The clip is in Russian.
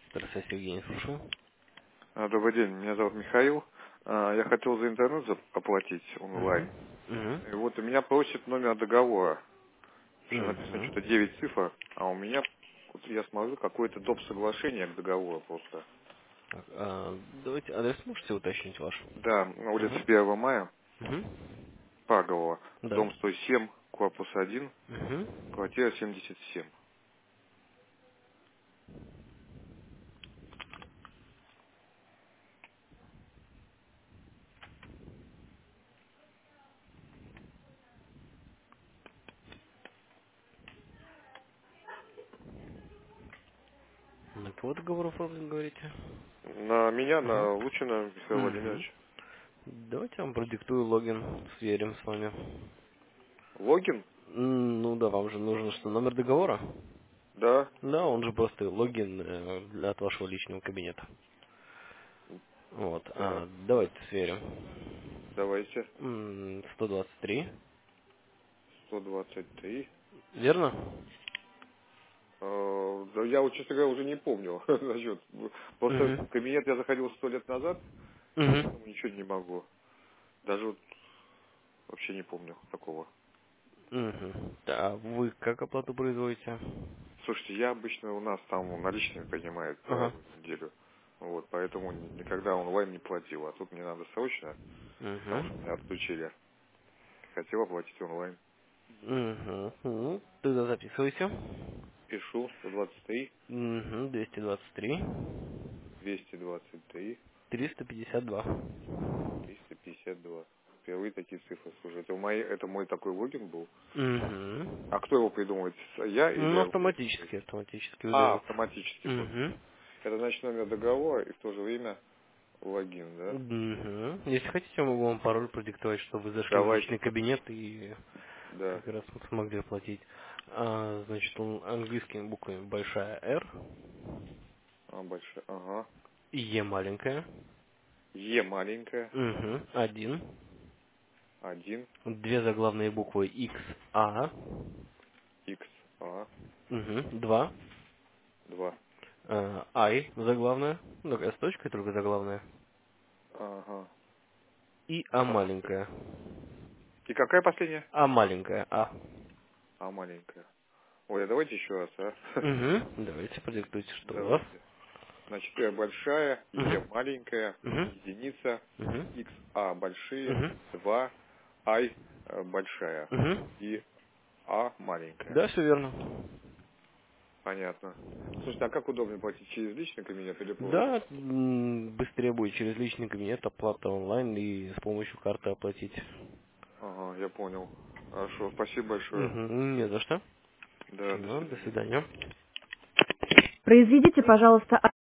Здравствуйте, Евгений, слушаю. Добрый день, меня зовут Михаил. Я хотел за интернет оплатить Угу. онлайн. Угу. И вот у меня просит номер договора. Что написано Угу. что-то 9 цифр, а у меня, вот я смотрю, какое-то доп. Соглашение к договору просто. Так, давайте адрес можете уточнить ваш? Да, на улице Угу. 1 мая, Угу. Пагово, Да. дом 107, корпус 1, Угу. квартира 77. На кого договор оформлен, говорите? На меня, Угу. на Лучина Михаила Угу. Владимировича. Давайте я вам продиктую логин, сверим с вами. Логин? Ну да, вам же нужен что, номер договора? Да, Да, он же просто логин от вашего личного кабинета. Вот, так, давайте сверим. давайте. 123, 123. верно? Да я вот, честно говоря, уже не помню насчет. Просто Угу. в кабинет я заходил 100 лет назад, Угу. поэтому ничего не могу. Даже вот вообще не помню такого. Угу. А вы как оплату производите? Слушайте, я обычно у нас там наличными принимают Ага. раз в неделю. Вот, поэтому никогда онлайн не платил. А тут мне надо срочно, потому что меня Угу. отключили. Хотел оплатить онлайн. Угу. Ну, тогда записывайте. Пишу 123, Угу. 223. 223, 352. 352. Впервые такие цифры, слушай. Это мой такой логин был. Угу. А кто его придумывает? Я Ну, или вы? автоматически выдает. Автоматически просто. Угу. Это значит номер договора и в то же время логин, да? Угу. Если хотите, я могу вам пароль продиктовать, чтобы вы зашли в Давайте. личный кабинет и Да. как раз вот смогли оплатить. Значит, он английскими буквами большая R, Большая. Ага. Е маленькая, Е маленькая. угу. 1, 1. две заглавные буквы X, A, X. А. угу. 2, 2. I заглавная, ну такая с точкой, только заглавная, Ага. и А Хорошо. маленькая. И какая последняя? А маленькая, А. А маленькая. Ой, а давайте еще раз, а? Угу. Давайте продиктуйте, что у вас. Давайте. Значит, Р большая, Е Угу. маленькая, Угу. единица, Угу. X, А большие, Угу. 2, I большая Угу. и А маленькая. Да, все верно. Понятно. Слушайте, а как удобнее платить, через личный кабинет или просто? Да, быстрее будет через личный кабинет, оплата онлайн и с помощью карты оплатить. Ага, я понял. Хорошо, спасибо большое. Угу. Не за что. Да, до Ну, до свидания. свидания. Произведите, пожалуйста,